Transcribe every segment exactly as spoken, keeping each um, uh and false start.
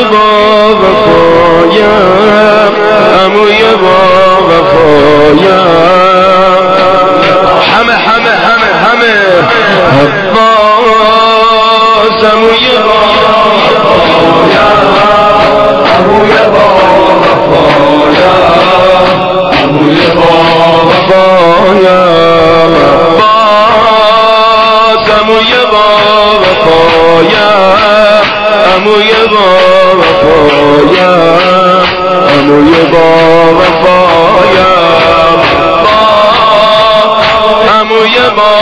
با وفایم عموی با وفایم همه همه همه همه عباس عموی با وفایم عموی با وفایم عموی با وفایم عباس عموی با وفایم عموی با وفایم عموی با وفایم عموی با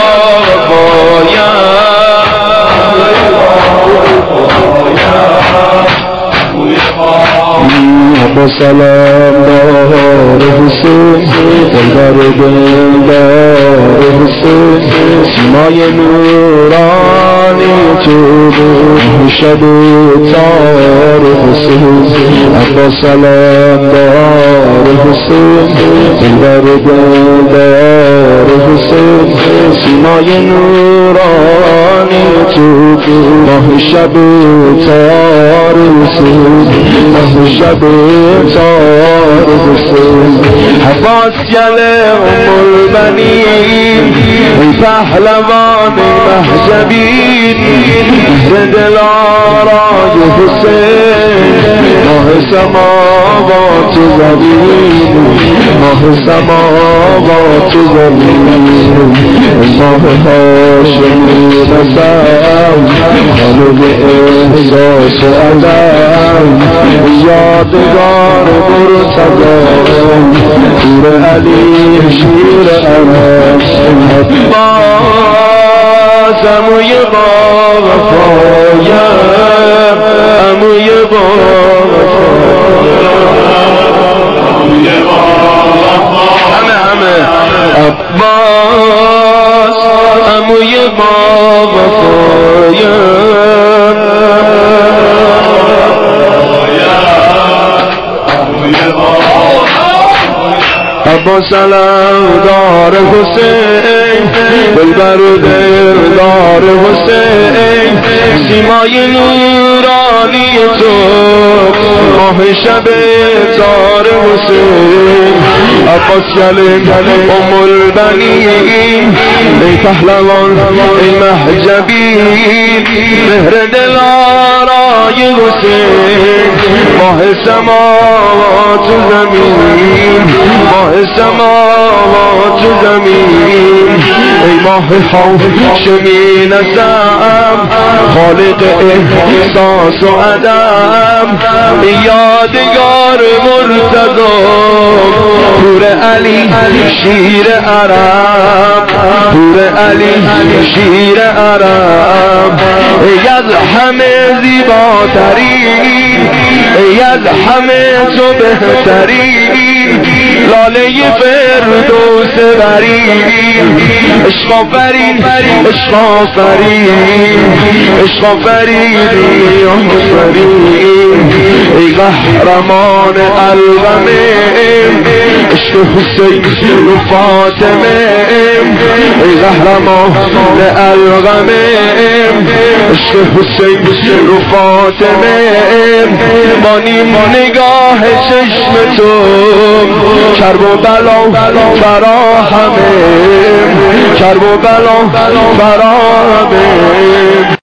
وفایم با سلام دار حسین دلبر دلدار حسین سیمای نورانی تو شب تار حسین با سلام دار حسین دلبر دلدار حسین سیمای نورانی تو ماه شب تار حسین ماه شب تار حسین عباس گل ام البنین ای پهلوان محجبین مهر دلارای حسین ماه سماوات زمین ماه سماوات زمین ماه هاشمی نسل خالق احساس و عدم یادگار مرتضی پور علی شیر عرب عباس عموی با وفایم عموی با همه همه عباس عموی با وفایم عباس سلام دار حسین دلبر دلدار حسین سیمای نورانی تو ماه شب تار حسین عباس گل ام البنین ای پهلوان ای محجبین مهر دلارای حسین ماه سماوات زمین ماه سماوات زمین ای ماه هاشمی نسب خالق احساس و عدم یادگار مرتضی پور علی شیر عرب پور علی شیر عرب ای از همه زیباترین ای از همه تو بهترین لاله فردوس برین عشق آفرین عشق آفرین عشق آفرین آفرین ای قهرمان الغمه عشق حسین و فاطمه ای قهرمان الغمه عشق حسین و فاطمه با نیم نگاه چشم تو کرب و بلا برا همه کرب و بلا برا همه